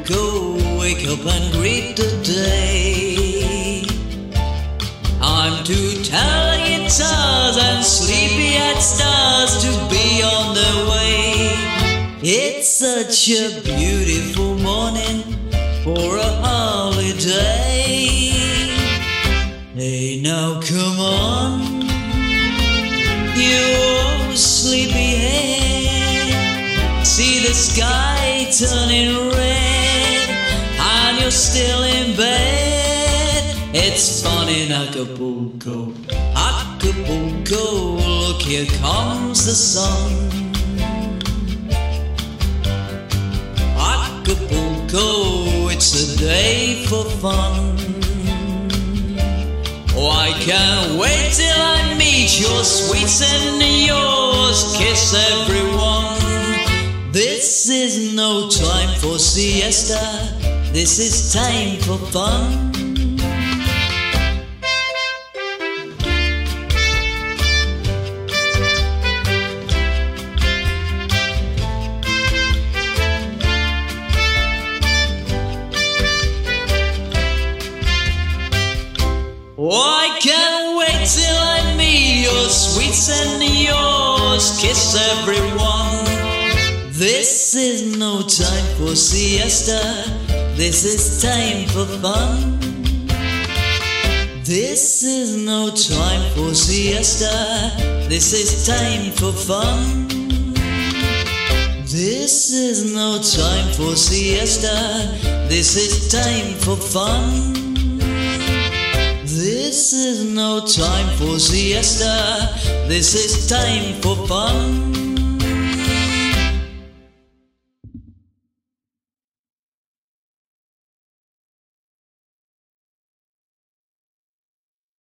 Acapulco, wake up and greet the day. I'm too tired guitars and sleepy-eyed stars to be on the way. It's such a beautiful morning for a holiday. Hey, now come on, you sleepyhead. See the sky turning red, and you're still in bed. It's fun in Acapulco, Acapulco. Look, here comes the sun. Acapulco, it's a day for fun. Oh, I can't wait till I meet your sweets and yours. Kiss everyone. This is no time for siesta. This is time for fun. Oh, I can't wait till I meet your sweets and yours. Kiss everyone. This is no time for siesta. This is time for fun. This is no time for siesta. This is time for fun. This is no time for siesta. This is time for fun. This is no time for siesta. This is time for fun.